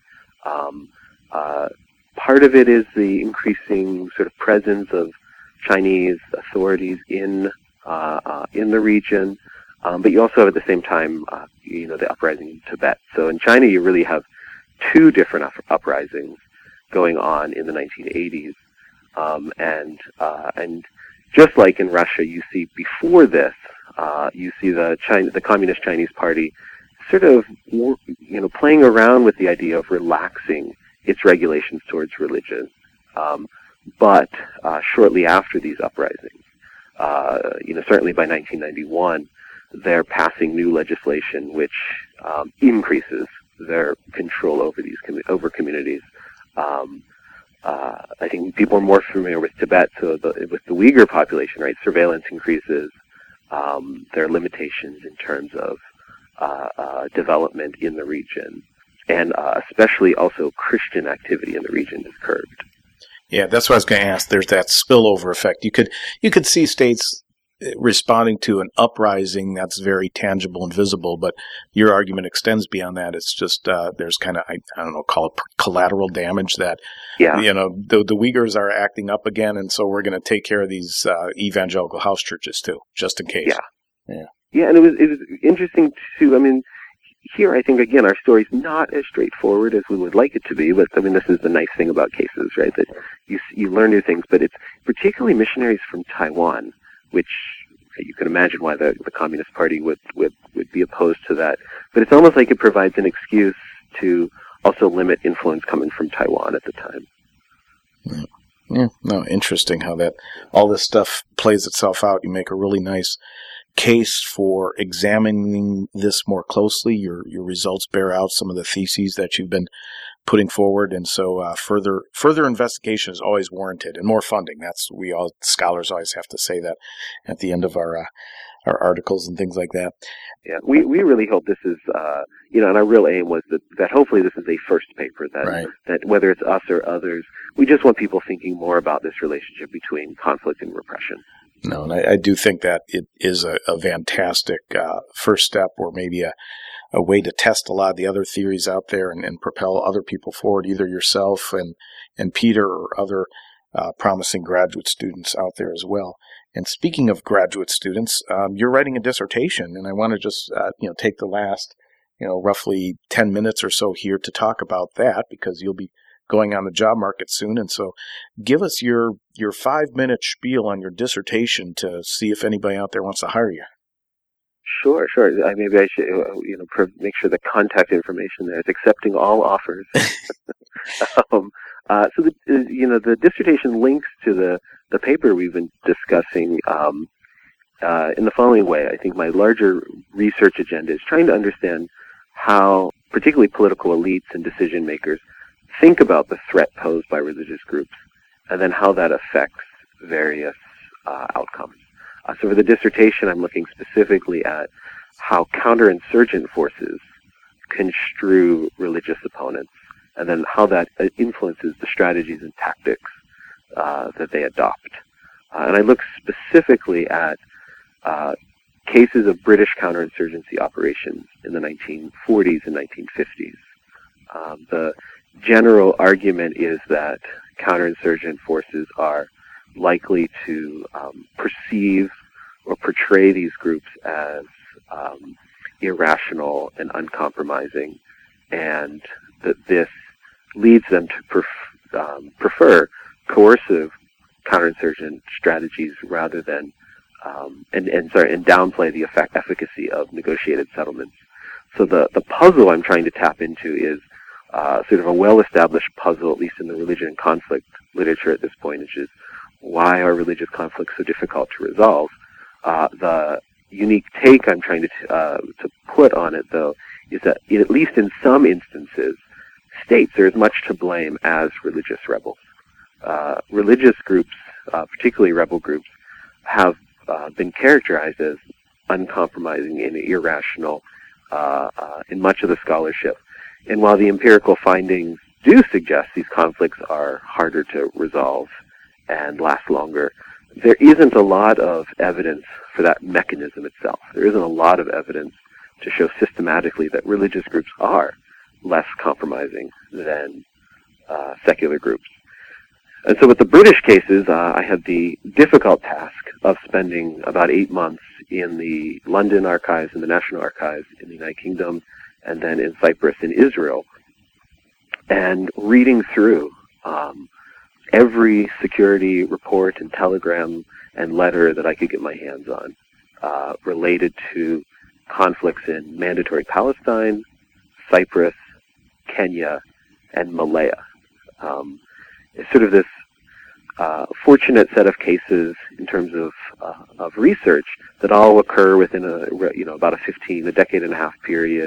Part of it is the increasing sort of presence of Chinese authorities in the region, but you also have at the same time, the uprising in Tibet. So in China, you really have two different uprisings going on in the 1980s, and just like in Russia, you see before this, you see the Communist Chinese Party sort of playing around with the idea of relaxing its regulations towards religion, but shortly after these uprisings, certainly by 1991, they're passing new legislation which increases their control over these communities. I think people are more familiar with Tibet, so with the Uyghur population, right? Surveillance increases. There are limitations in terms of development in the region. And especially also Christian activity in the region is curbed. Yeah, that's what I was going to ask. There's that spillover effect. You could see states responding to an uprising that's very tangible and visible, but your argument extends beyond that. It's just there's kind of, I don't know, call it collateral damage that, the Uyghurs are acting up again, and so we're going to take care of these evangelical house churches too, just in case. Yeah, and it was interesting too. I mean, here, I think, again, our story's not as straightforward as we would like it to be, but, I mean, this is the nice thing about cases, right, that you learn new things, but it's particularly missionaries from Taiwan, which you can imagine why the Communist Party would be opposed to that. But it's almost like it provides an excuse to also limit influence coming from Taiwan at the time. Yeah, no, interesting how all this stuff plays itself out. You make a really nice case for examining this more closely. Your results bear out some of the theses that you've been putting forward. And so further investigation is always warranted, and more funding. We all scholars always have to say that at the end of our articles and things like that. Yeah, we really hope this is, and our real aim was that hopefully this is a first paper, that whether it's us or others, we just want people thinking more about this relationship between conflict and repression. No, and I do think that it is a fantastic first step, or maybe a way to test a lot of the other theories out there and propel other people forward, either yourself and Peter or other promising graduate students out there as well. And speaking of graduate students, you're writing a dissertation, and I want to just take the last roughly 10 minutes or so here to talk about that, because you'll be going on the job market soon. And so give us your 5-minute spiel on your dissertation to see if anybody out there wants to hire you. Sure. Maybe I should, make sure the contact information there is accepting all offers. So the dissertation links to the paper we've been discussing in the following way. I think my larger research agenda is trying to understand how particularly political elites and decision makers think about the threat posed by religious groups, and then how that affects various outcomes. So for the dissertation, I'm looking specifically at how counterinsurgent forces construe religious opponents, and then how that influences the strategies and tactics that they adopt. And I look specifically at cases of British counterinsurgency operations in the 1940s and 1950s. The general argument is that counterinsurgent forces are likely to perceive or portray these groups as irrational and uncompromising, and that this leads them to prefer coercive counterinsurgent strategies rather than and downplay the efficacy of negotiated settlements. So the puzzle I'm trying to tap into is sort of a well-established puzzle, at least in the religion and conflict literature at this point, which is why are religious conflicts so difficult to resolve? The unique take I'm trying to put on it, though, is that at least in some instances, states are as much to blame as religious rebels. Religious groups, particularly rebel groups, have been characterized as uncompromising and irrational in much of the scholarship. And while the empirical findings do suggest these conflicts are harder to resolve and last longer, there isn't a lot of evidence for that mechanism itself. There isn't a lot of evidence to show systematically that religious groups are less compromising than secular groups. And so with the British cases, I had the difficult task of spending about 8 months in the London Archives and the National Archives in the United Kingdom, and then in Cyprus and Israel, and reading through every security report and telegram and letter that I could get my hands on related to conflicts in Mandatory Palestine, Cyprus, Kenya, and Malaya. It's sort of this fortunate set of cases in terms of research that all occur within about a decade and a half period.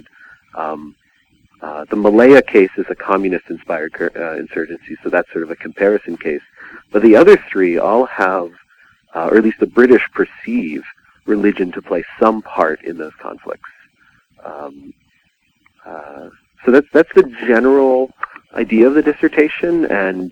The Malaya case is a communist-inspired insurgency, so that's sort of a comparison case. But the other three all have, or at least the British perceive, religion to play some part in those conflicts. So that's the general idea of the dissertation, and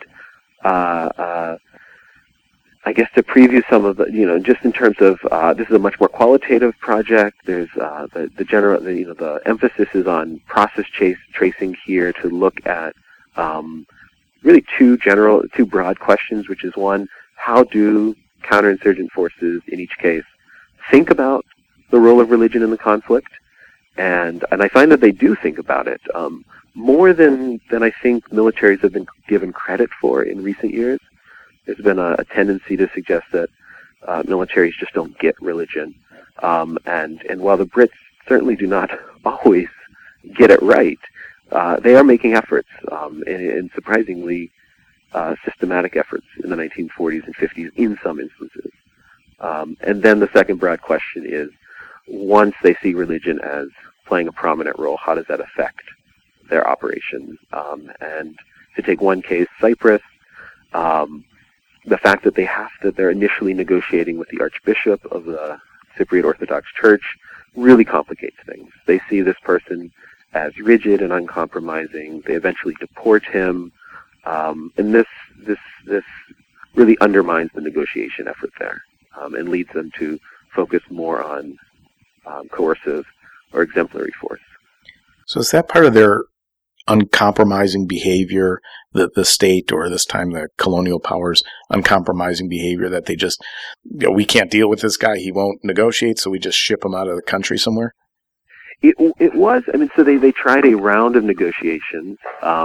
I guess to preview some of the, just in terms of, this is a much more qualitative project. There's the emphasis is on process tracing here to look at really two broad questions, which is one, how do counterinsurgent forces in each case think about the role of religion in the conflict? And I find that they do think about it more than I think militaries have been given credit for in recent years. There's been a tendency to suggest that militaries just don't get religion. And while the Brits certainly do not always get it right, they are making efforts, and surprisingly systematic efforts in the 1940s and 50s in some instances. And then the second broad question is, once they see religion as playing a prominent role, how does that affect their operations. And to take one case, Cyprus, the fact that they're initially negotiating with the Archbishop of the Cypriot Orthodox Church really complicates things. They see this person as rigid and uncompromising. They eventually deport him, and this really undermines the negotiation effort there, and leads them to focus more on coercive or exemplary force. So is that part of their uncompromising behavior, the state, or this time the colonial powers, uncompromising behavior, that they just, we can't deal with this guy, he won't negotiate, so we just ship him out of the country somewhere? It was, so they tried a round of negotiations.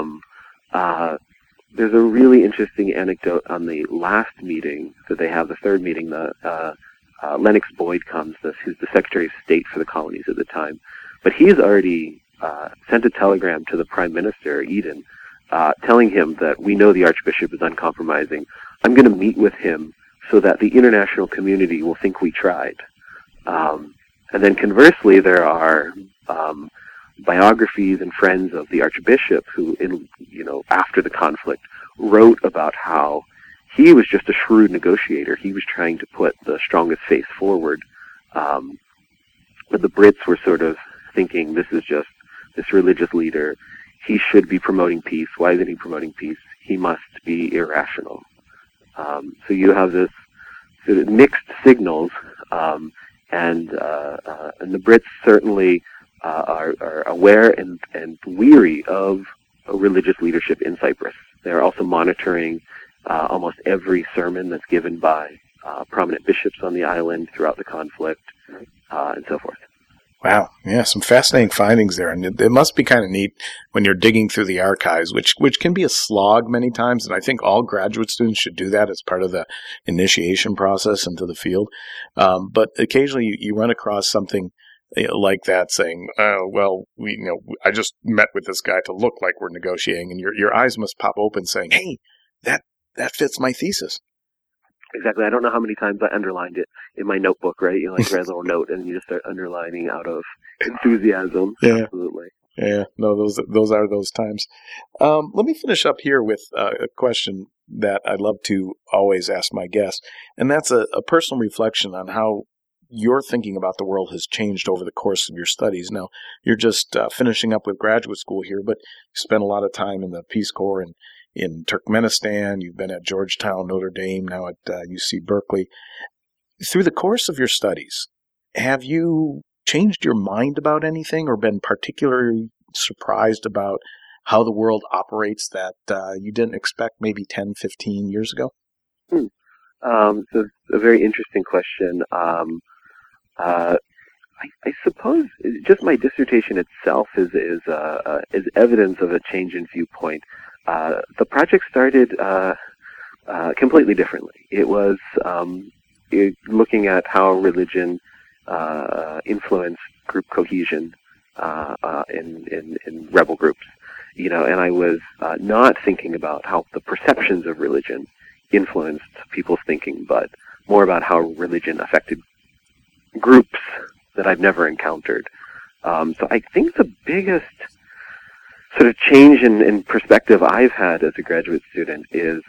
There's a really interesting anecdote on the last meeting that they have, the third meeting. Lennox Boyd comes, who's the Secretary of State for the colonies at the time, but he's already sent a telegram to the Prime Minister, Eden, telling him that we know the Archbishop is uncompromising. I'm going to meet with him so that the international community will think we tried. And then conversely, there are biographies and friends of the Archbishop who, after the conflict, wrote about how he was just a shrewd negotiator. He was trying to put the strongest face forward. But the Brits were sort of thinking, this is just this religious leader. He should be promoting peace. Why isn't he promoting peace? He must be irrational. So you have this sort of mixed signals, and the Brits certainly are aware and weary of a religious leadership in Cyprus. They're also monitoring almost every sermon that's given by prominent bishops on the island throughout the conflict, and so forth. Wow. Yeah, some fascinating findings there. And it must be kind of neat when you're digging through the archives, which can be a slog many times. And I think all graduate students should do that as part of the initiation process into the field. But occasionally you run across something like that saying, I just met with this guy to look like we're negotiating. And your eyes must pop open saying, hey, that fits my thesis. Exactly. I don't know how many times I underlined it in my notebook, right? You write a little note and you just start underlining out of enthusiasm. Yeah. Absolutely. Yeah. No, those are those times. Let me finish up here with a question that I love to always ask my guests, and that's a personal reflection on how your thinking about the world has changed over the course of your studies. Now, you're just finishing up with graduate school here, but you spent a lot of time in the Peace Corps and in Turkmenistan. You've been at Georgetown, Notre Dame, now at UC Berkeley. Through the course of your studies, have you changed your mind about anything or been particularly surprised about how the world operates that you didn't expect maybe 10, 15 years ago? So a very interesting question. I suppose just my dissertation itself is evidence of a change in viewpoint. The project started completely differently. It was looking at how religion influenced group cohesion in rebel groups, and I was not thinking about how the perceptions of religion influenced people's thinking, but more about how religion affected groups that I've never encountered. So I think the biggest sort of change in perspective I've had as a graduate student is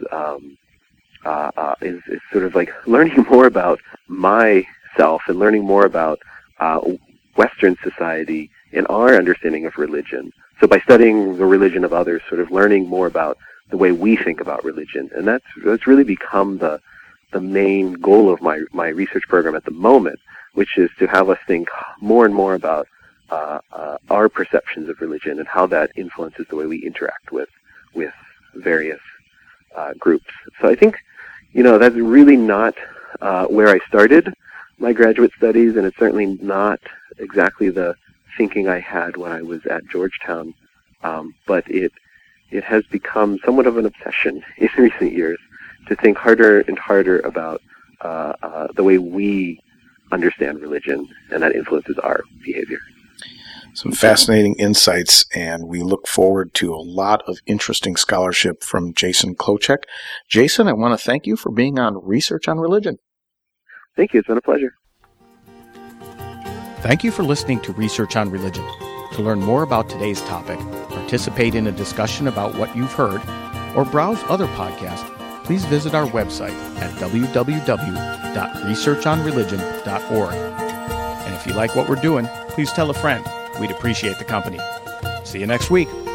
sort of like learning more about myself and learning more about Western society and our understanding of religion. So by studying the religion of others, sort of learning more about the way we think about religion, and that's really become the main goal of my research program at the moment, which is to have us think more and more about our perceptions of religion and how that influences the way we interact with various groups. So I think, that's really not where I started my graduate studies, and it's certainly not exactly the thinking I had when I was at Georgetown. But it has become somewhat of an obsession in recent years to think harder and harder about the way we understand religion, and that influences our behavior. Some fascinating insights, and we look forward to a lot of interesting scholarship from Jason Klocek. Jason, I want to thank you for being on Research on Religion. Thank you. It's been a pleasure. Thank you for listening to Research on Religion. To learn more about today's topic, participate in a discussion about what you've heard, or browse other podcasts, please visit our website at www.researchonreligion.org. And if you like what we're doing, please tell a friend. We'd appreciate the company. See you next week.